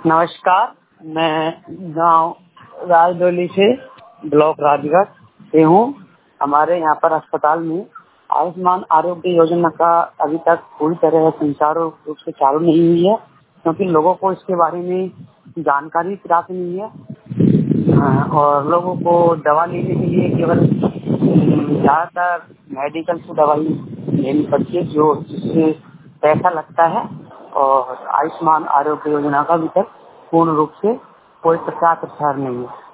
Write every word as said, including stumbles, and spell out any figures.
नमस्कार, मैं गाँव राजडोली से ब्लॉक राजगढ़ से हूँ। हमारे यहाँ पर अस्पताल में आयुष्मान आरोग्य योजना का अभी तक पूरी तरह सुचारू रूप से चालू नहीं हुई है, क्योंकि लोगों को इसके बारे में जानकारी प्राप्त नहीं है। हाँ, और लोगों को दवा लेने के लिए केवल ज़्यादातर मेडिकल से दवाई लेनी पड़ती है, जो जिससे पैसा लगता है। और आयुष्मान आरोग्य योजना का अभी तक पूर्ण रूप से कोई प्रचार प्रसार नहीं है।